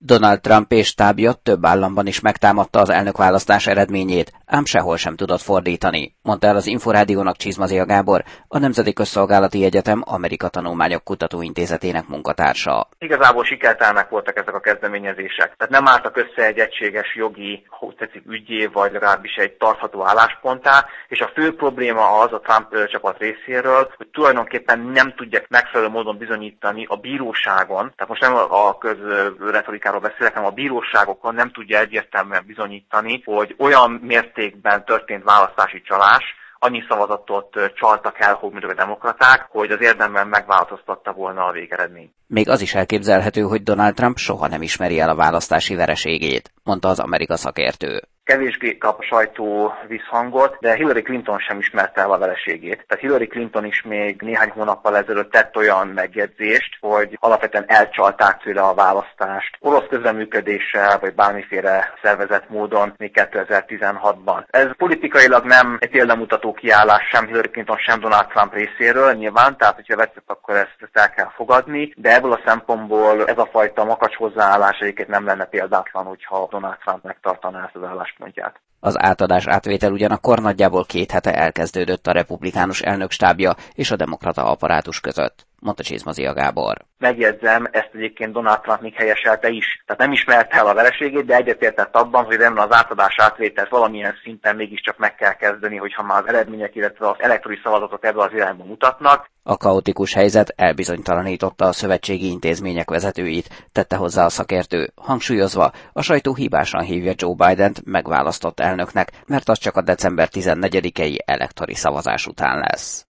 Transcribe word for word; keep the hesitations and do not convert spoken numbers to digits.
Donald Trump és stábja több államban is megtámadta az elnökválasztás eredményét, ám sehol sem tudott fordítani, mondta el az Inforádiónak Csizmazia Gábor, a Nemzeti Közszolgálati Egyetem Amerika Tanulmányok Kutatóintézetének munkatársa. Igazából sikertelenek voltak ezek a kezdeményezések. Tehát nem álltak össze egy egységes jogi, hogy tetszik, ügyé, vagy legalábbis egy tartható állásponttá, és a fő probléma az a Trump csapat részéről, hogy tulajdonképpen nem tudják megfelelő módon bizonyítani a bíróságon, tehát most nem a közretorikáról beszélek, hanem a bíróságokon nem tudja egyértelműen bizonyítani, hogy olyan mértékben történt választási csalás, annyi szavazatot csaltak el, hogy a demokraták, hogy az érdemben megváltoztatta volna a végeredményt. Még az is elképzelhető, hogy Donald Trump soha nem ismeri el a választási vereségét, mondta az Amerika szakértő. Kevésbé kap a sajtó visszhangot, de Hillary Clinton sem ismerte el a vereségét. Tehát Hillary Clinton is még néhány hónappal ezelőtt tett olyan megjegyzést, hogy alapvetően elcsalták tőle a választást orosz közreműködéssel, vagy bármiféle szervezett módon még kétezer-tizenhatban. Ez politikailag nem egy példamutató kiállás sem Hillary Clinton, sem Donald Trump részéről nyilván, tehát hogyha veszett, akkor ezt, ezt el kell fogadni, de ebből a szempontból ez a fajta makacs hozzáállás egyébként nem lenne példátlan, hogyha Donald Trump megtartaná ezt az álláspontját. Az átadás átvétel ugyanakkor nagyjából két hete elkezdődött a republikánus elnök stábja és a demokrata apparátus között, mondta Csizmazia Gábor. Megjegyzem, ezt egyébként Donald Trump még helyeselte is. Tehát nem ismerte el a vereségét, de egyetértett abban, hogy remélem az átadás átvételt valamilyen szinten mégiscsak meg kell kezdeni, hogyha már az eredmények, illetve az elektronikus szavazatok ebbe az irányba mutatnak. A kaotikus helyzet elbizonytalanította a szövetségi intézmények vezetőit, tette hozzá a szakértő, hangsúlyozva, a sajtó hibásan hívja Joe Bident megválasztott elnöknek, mert az csak a december tizennegyedikei elektori szavazás után lesz.